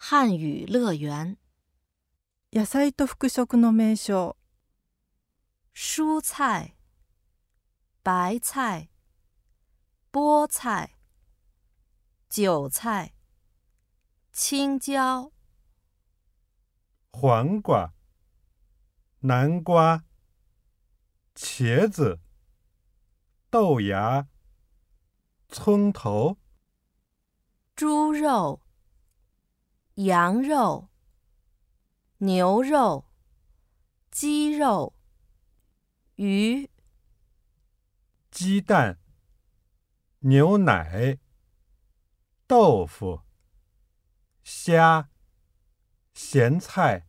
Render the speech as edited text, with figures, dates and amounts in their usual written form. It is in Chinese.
汉语乐园。 野菜と副食の名称。 蔬菜、白菜、菠菜、韭菜、青椒、 黄瓜、南瓜、茄子、豆芽、葱头、 猪肉、羊肉、牛肉、鸡肉、鱼、 鸡蛋、牛奶、豆腐、虾、咸菜、